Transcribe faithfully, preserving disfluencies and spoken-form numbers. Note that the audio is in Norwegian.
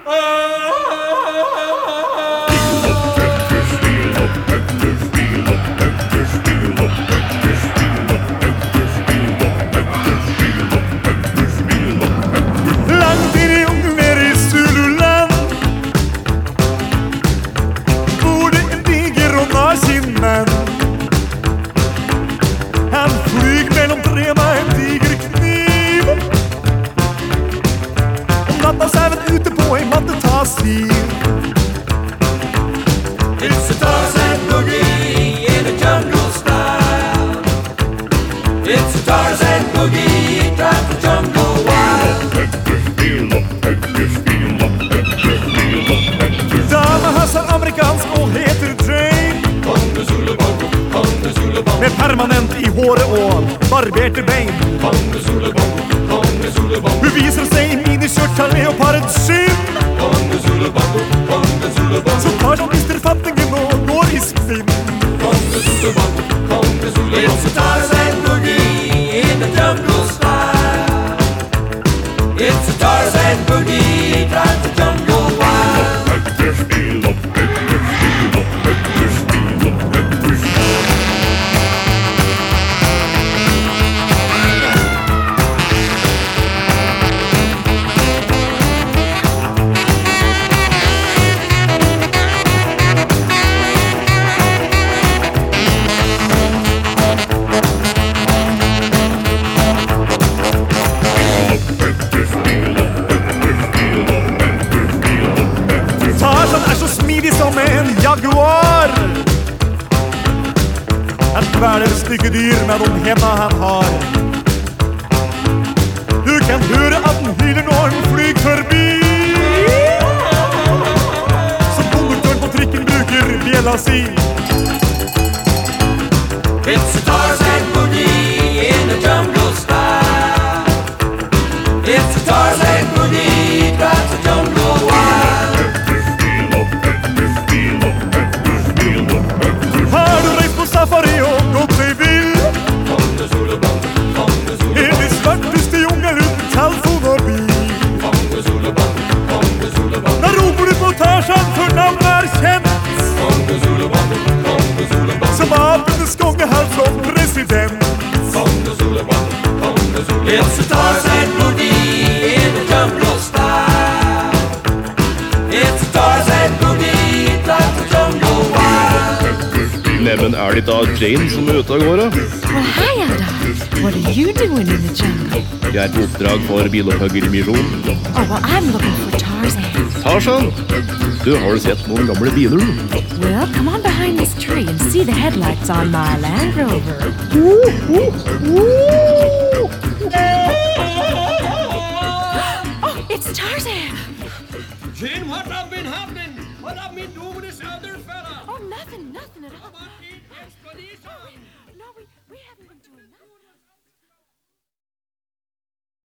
Langt inn i ungmer i Zululand bor det en diger og naken mann. Han flyg mellom tre med en diger kniv. Om natta sæven ute på en matte ta stiv. It's a Tarzan boogie in a jungle style. It's a Tarzan boogie, drive the jungle wild. Dama hassar amerikansk og heter Jane. Bongo Zulu bongo, bongo Zulu bongo, Med permanent i håret og barberte bein. bongo Zulu bongo, bongo Zulu bongo, Hun viser seg i miniskjørt av leopardets skinn. bongo Zulu bongo, bongo Zulu bongo, Så tar han mister fattingen og går i spinn. bongo Zulu bongo, bongo Zulu bongo. It's a Tarzan boogie in the jungle style. It's a Tarzan boogie, drive the jungle wild. Tarzan er så smidig som en jaguar. Han kveler stygge dyr med de henda han har. Du kan høre at den hyler når den flyg forbi. Som konduktøren på trikken bruker bjella si. It's a Tarzan boogie in the jungle style. It's a Tarzan boogie, drives the jungle wild. Har du reist på safari og gått deg vill? Bongo Zulu bongo, bongo Zulu Er det svarteste jungel uten telefon og bil? bongo Zulu bongo, bongo Zulu bongo, Da roper du på Tarzan for navnet er kjent. bongo Zulu bongo, bongo Zulu bongo, Som apenes konge her som president. bongo Zulu bongo, bongo Zulu bongo. It's a Tarzan boogie in the jungle style. It's a Tarzan boogie, drives the jungle wild. Neimen, er det da Jane som er ute og går, da? Well, hi, Ada. What are you doing in the jungle? Jeg er på oppdrag for Bilopphøggermisjonen. Oh, well, I'm looking for Tarzan. Tarzan! Du, har du sett noen gamle biler, du? Well, come on behind this tree and see the headlights on my Land Rover. Oh, it's Tarzan. Jane, what have been happening? What have been doing with this other fella? Oh, nothing, nothing at all. What is expedition? No, we, we haven't been doing nothing.